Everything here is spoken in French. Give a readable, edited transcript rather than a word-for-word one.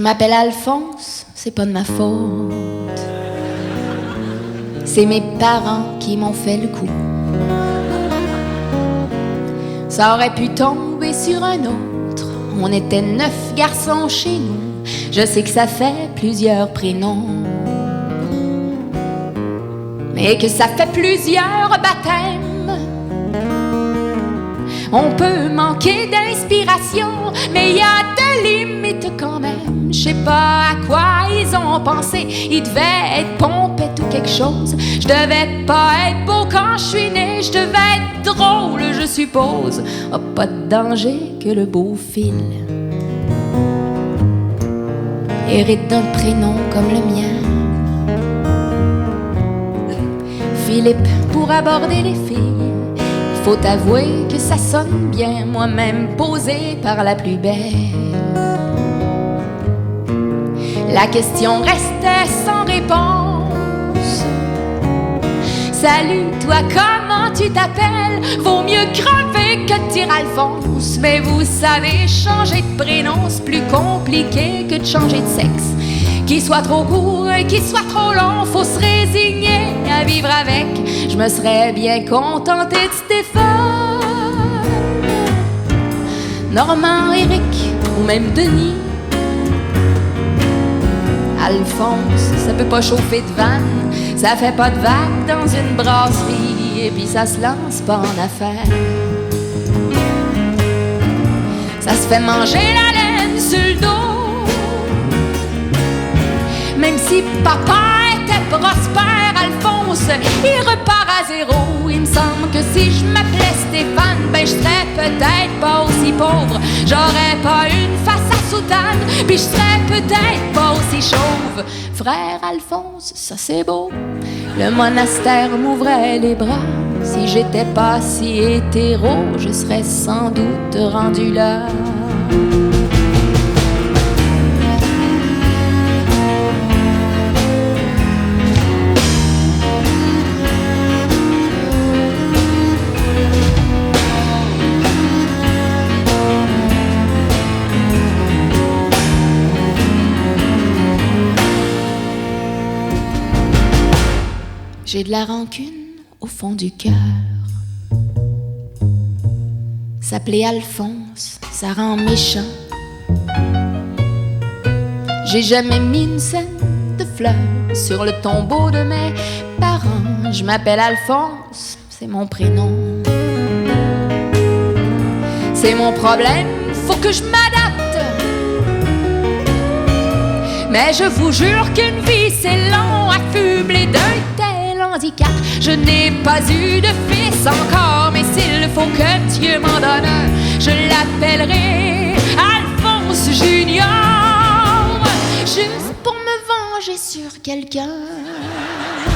m'appelle Alphonse, c'est pas de ma faute. C'est mes parents qui m'ont fait le coup. Ça aurait pu tomber sur un autre. On était 9 garçons chez nous. Je sais que ça fait plusieurs prénoms, mais que ça fait plusieurs baptêmes. On peut manquer d'inspiration, mais il y a des limites quand même. Je sais pas à quoi ils ont pensé. Ils devaient être pompettes ou quelque chose. Je devais pas être beau quand je suis né. Je devais être drôle, je suppose. Oh, pas de danger que le beau fil hérite d'un prénom comme le mien. Philippe pour aborder les filles. Faut avouer que ça sonne bien, moi-même posé par la plus belle. La question restait sans réponse. Salut, toi, comment tu t'appelles? Vaut mieux crever que de dire Alphonse. Mais vous savez, changer de prénom, c'est plus compliqué que de changer de sexe. Qu'il soit trop court, qu'il soit trop long, faut se résigner à vivre avec. Je me serais bien contentée de Stéphane, Normand, Éric ou même Denis. Alphonse, ça peut pas chauffer de vanne, ça fait pas de vague dans une brasserie, et puis ça se lance pas en affaires. Ça se fait manger la laine sur le dos. Même si papa était prospère, Alphonse, il repart à zéro. Il me semble que si je m'appelais Stéphane, ben je serais peut-être pas aussi pauvre. J'aurais pas une face à soutane, puis je serais peut-être pas aussi chauve. Frère Alphonse, ça c'est beau. Le monastère m'ouvrait les bras. Si j'étais pas si hétéro, je serais sans doute rendu là. J'ai de la rancune au fond du cœur. S'appeler Alphonse, ça rend méchant. J'ai jamais mis une scène de fleurs sur le tombeau de mes parents. Je m'appelle Alphonse, c'est mon prénom. C'est mon problème, faut que je m'adapte. Mais je vous jure qu'une vie c'est long, affublé d'un tel handicap. Je n'ai pas eu de fils encore, mais s'il faut que Dieu m'en donne un, je l'appellerai Alphonse Junior, juste pour me venger sur quelqu'un.